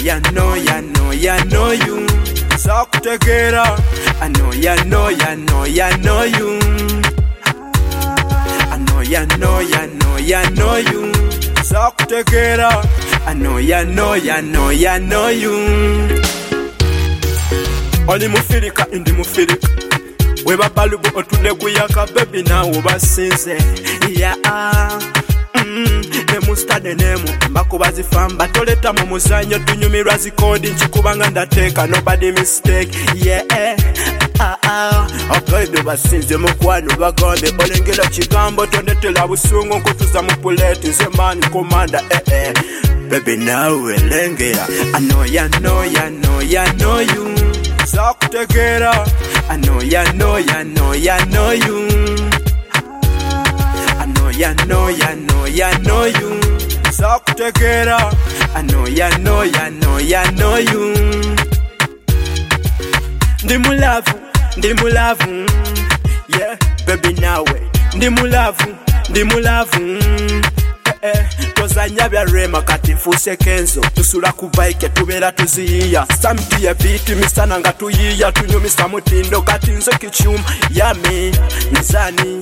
ya know you. Zakutegera. I know ya know you. I know ya know you. Zakutegera. I know ya know you. Oli mufirika indi mufirika. Weba balubu otule kuyaka baby na ubasinze. Yeah. Nemustade nemu mbako bazifamba toleta mu muzanyo tunyumirwa zikodi nchikubanga ndateka nobody mistake. Yeah. Akaide basinze mukwano bagambe olengela kigambo tondetela busungu nkutuza mu puleti nze man commander. Baby nawe lengera. I know ya know you. Zakutegera. I know ya know you. I know ya know you. Zakutegera. I know ya know you. Ndimulavu. Yeah, baby nawe. Ndimulavu. Tozanya bya rema kati fuse kenzo tusula ku bike tubera tuziya samti ya beat misana nga tuyiya tunyumisa mutindo kati nze kichuma yami nizani.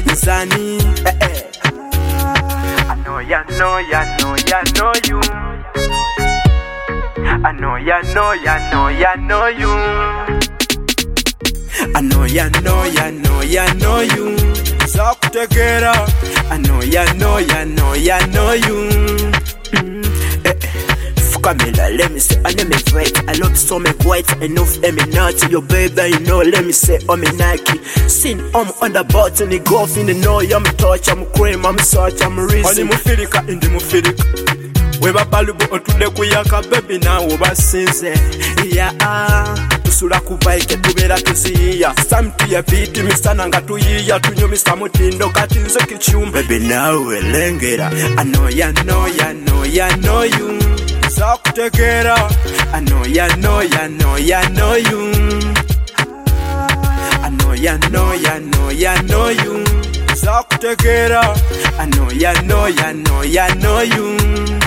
I know ya know you. I know ya know you. I know ya know you. Zakutegera. I know ya know you. Fukamela, let me say, I let me fight. I love so me white enough, me naughty. Your baby, you know, let me say, I'm a Nike. Sin, I'm on the button, the golf in the know, I'm touch, I'm cream, I'm such, I'm reason. Only mufirika, indi mufirika. Weba balubu otule kuyaka baby na ubasinze. Yeah. Tusula ku bike tubera tuziya samti ya beat misana nga tuyiya tunyumisa mutindo kati nze kichuma baby nawe lengera. I know ya know you. Zakutegera. I know ya know you. I know ya know you. Zakutegera. I know ya know you.